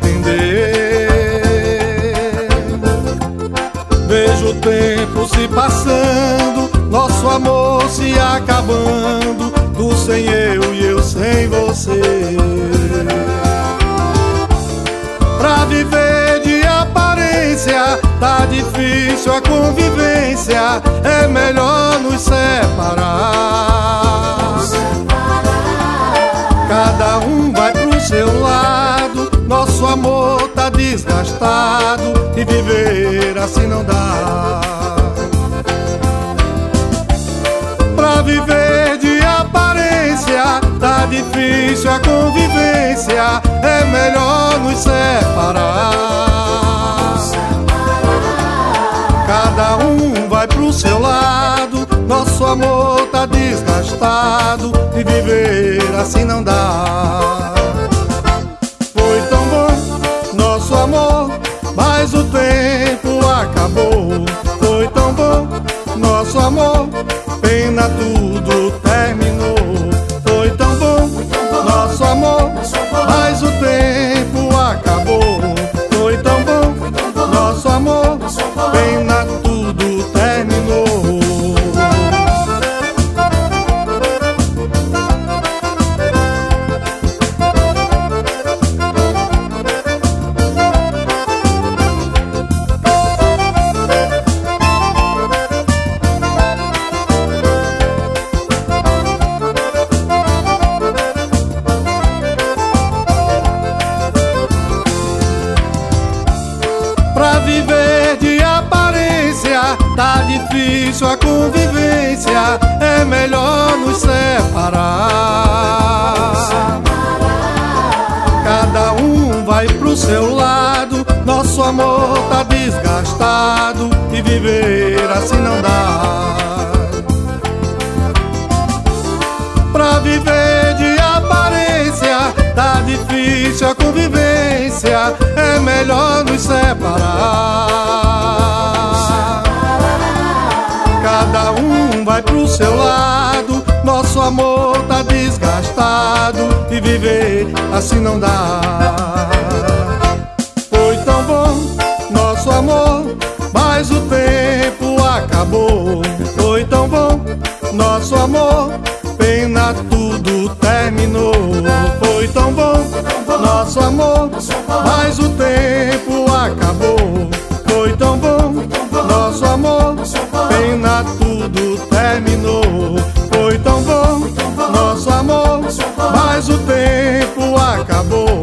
entender. Vejo o tempo se passando, nosso amor se acabando, tu sem eu e eu sem você. Pra viver de aparência tá difícil a convivência, é melhor nos separar. Cada um vai pro seu lado, nosso amor tá desgastado e viver assim não dá. Pra viver de aparência tá difícil a convivência, é melhor nos separar. Cada um vai pro seu lado, nosso amor tá desgastado e viver assim não dá. Foi tão bom nosso amor, mas o tempo acabou. Foi tão bom nosso amor, pena tudo terminou. Foi tão bom nosso amor, mas o tempo acabou. Foi tão bom nosso amor, pena tudo terminou. Pra viver de aparência tá difícil a convivência, é melhor nos separar. Cada um vai pro seu lado, nosso amor tá desgastado e viver assim não dá. Pra viver de aparência tá difícil a convivência, é melhor nos separar. Cada um vai pro seu lado, nosso amor tá desgastado e viver assim não dá. Foi tão bom nosso amor, mas o tempo acabou. Foi tão bom nosso amor, pena tudo terminou. Foi tão bom nosso amor, mas o tempo acabou. Foi tão bom nosso amor, pena tudo terminou. Foi tão bom nosso amor, mas o tempo acabou.